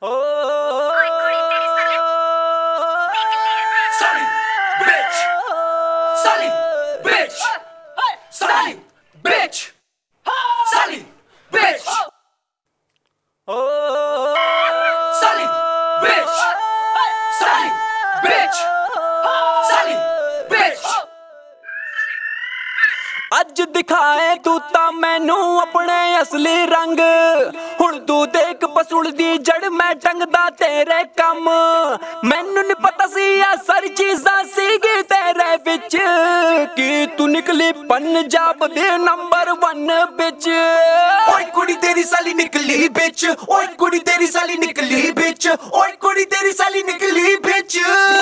Sally, bitch. Sally, bitch. Sally, bitch. Sally, bitch. Sally, bitch. Sally, bitch. Sally, bitch. ਅੱਜ ਦਿਖਾਏ ਤੂੰ ਤਾਂ ਮੈਨੂੰ ਆਪਣੇ ਅਸਲੀ ਰੰਗ ਹੁਣ ਤੂੰ ਦੇਖ ਪਸੂਲ ਦੀ ਜੜ ਮੈਂ ਟੰਗਦਾ ਤੇਰੇ ਕੰਮ ਮੈਨੂੰ ਨੀ ਪਤਾ ਸੀ ਆ ਸਾਰੀ ਚੀਜ਼ਾਂ ਸੀਗੀ ਤੇਰੇ ਵਿੱਚ ਕਿ ਤੂੰ ਨਿਕਲੀ ਪੰਜਾਬ ਦੇ ਨੰਬਰ 1 ਵਿੱਚ ਓਏ ਕੁੜੀ ਤੇਰੀ ਸਾਲੀ ਨਿਕਲੀ ਵਿੱਚ ਓਏ ਕੁੜੀ ਤੇਰੀ ਸਾਲੀ ਨਿਕਲੀ ਵਿੱਚ ਓਏ ਕੁੜੀ ਤੇਰੀ ਸਾਲੀ ਨਿਕਲੀ ਵਿੱਚ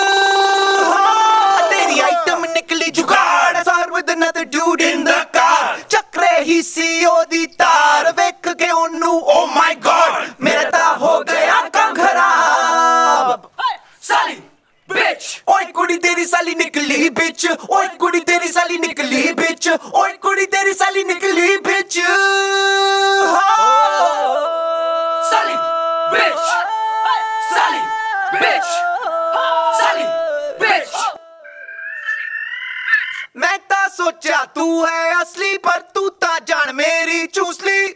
ਤੇਰੀ ਆਈਟਮ ਨਿਕਲੀ ਜੁਗਾੜ ਸਾਰ with another dude in the car ਚੱਕਰੇ ਹੀ ਸੀ ਉਹਦੀ ਤਾਰ ਵੇਖ ਕੇ ਉਹਨੂੰ oh my god ਮੇਰਾ ਤਾਂ ਹੋ ਗਿਆ ਕੰਮ ਖਰਾਬ ਸਾਲੀ bitch ਓਏ ਕੁੜੀ ਤੇਰੀ ਸਾਲੀ ਨਿਕਲੀ ਵਿੱਚ ਓਏ ਕੁੜੀ ਤੇਰੀ ਸਾਲੀ ਨਿਕਲੀ ਵਿੱਚ ਓਏ ਕੁੜੀ ਤੇਰੀ ਸਾਲੀ ਨਿਕਲੀ ਵਿੱਚ ਸਾਲੀ bitch ਸਾਲੀ bitch ਸਾਲੀ bitch ਮੈਂ ਤਾਂ ਸੋਚਿਆ ਤੂੰ ਹੈ ਅਸਲੀ ਪਰ ਤੂੰ ਤਾਂ ਜਾਣ ਮੇਰੀ ਚੂਸਲੀ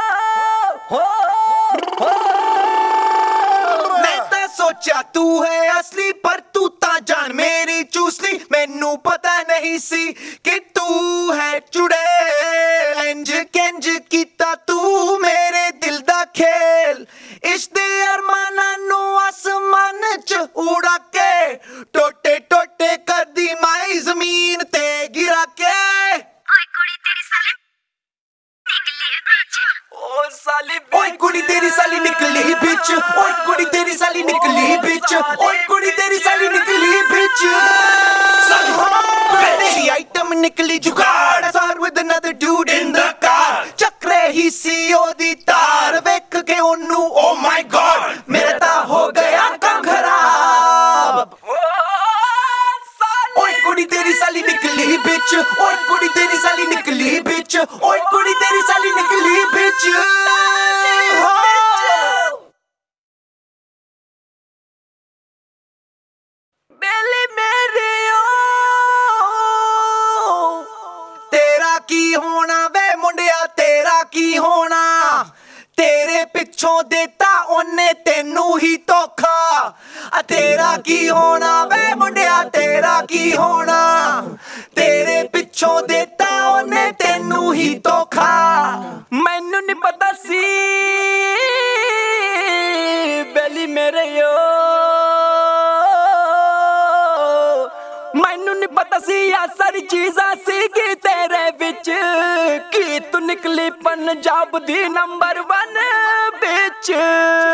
ਮੈਂ ਤਾਂ ਸੋਚਿਆ ਤੂੰ ਹੈ ਅਸਲੀ ਪਰ ਤੂੰ ਤਾਂ ਜਾਣ ਮੇਰੀ ਚੂਸਲੀ ਮੈਨੂੰ ਪਤਾ ਨਹੀਂ ਸੀ ਕਿ ਤੂੰ ਹੈ ਚੁੜੇਲ ਇੰਜ ਕਿੰਜ ਕੀਤਾ ਤੂੰ ਮੇਰੇ ਦਿਲ ਦਾ ਖੇਲ ਇਸ਼ਕ ਦੇ ਅਰਮਾਨਾਂ ਨੂੰ ਆਸਮਾਨ 'ਚ ਉਡਾ ਕੇ ਟੋਟੇ ਟੋਟੇ ਕਰਦੀ ਮਾਈ ਜ਼ਮੀਨ ਤੇ ਗਿਰਾ ਕੇ ਓਏ ਕੁੜੀ ਤੇਰੀ ਸਾਲੀ ਨਿਕਲੀ ਵਿੱਚ ਓ ਸਾਲੀ ਓਏ ਕੁੜੀ ਤੇਰੀ ਸਾਲੀ ਨਿਕਲੀ ਵਿੱਚ ਓਏ ਕੁੜੀ ਤੇਰੀ ਸਾਲੀ ਨਿਕਲੀ ਵਿੱਚ ਓਏ ਕੁੜੀ ਤੇਰੀ ਸਾਲੀ ਨਿਕਲੀ ਵਿੱਚ ਤੇਰੀ ਆਈਟਮ ਨਿਕਲੀ ਜੁਗਾੜ ਸਾਰ with another dude in the car ਚੱਕਰੇ ਹੀ ਸੀ ਉਹਦੀ ਤਾਰ ਵੇਖ ਕੇ ਉਹਨੂੰ oh my god ਮੇਰਾ ਤਾਂ ਹੋ ਗਿਆ ਕੰਮ ਖਰਾਬ ਓਏ ਕੁੜੀ ਤੇਰੀ ਸਾਲੀ ਨਿਕਲੀ ਵਿੱਚ ਓਏ ਕੁੜੀ ਤੇਰੀ ਸਾਲੀ ਨਿਕਲੀ ਵਿੱਚ ਓਏ ਕੁੜੀ ਤੇਰੀ ਸਾਲੀ ਨਿਕਲੀ ਵਿੱਚ ਬੇਲੀ ਮੇਰੀ ਤੇਰਾ ਕੀ ਹੋਣਾ ਵੇ ਮੁੰਡਿਆ ਤੇਰਾ ਕੀ ਹੋਣਾ ਤੇਰੇ ਪਿੱਛੋਂ ਦੇਤਾ ਉਹਨੇ ਤੈਨੂੰ ਹੀ ਧੋਖਾ ਤੇਰਾ ਕੀ ਹੋਣਾ ਵੇ ਮੁੰਡਿਆ ਤੇਰਾ ਕੀ ਹੋਣਾ ਤੇਰੇ ਪਿੱਛੋਂ ਦੇਤਾ ਉਹਨੇ ਤੈਨੂੰ ਹੀ ਧੋਖਾ ਮੈਨੂੰ ਨੀ ਪਤਾ ਸੀ ਬੇਲੀ ਮੇਰੇ ਮੈਨੂੰ ਨੀ ਪਤਾ ਸੀ ਆ ਸਾਰੀ ਚੀਜ਼ਾਂ ਸੀਗੀ ਤੇਰੇ ਵਿੱਚ ਕਿ ਤੂੰ ਨਿਕਲੀ ਪੰਜਾਬ ਦੀ ਨੰਬਰ 1 ਵਿੱਚ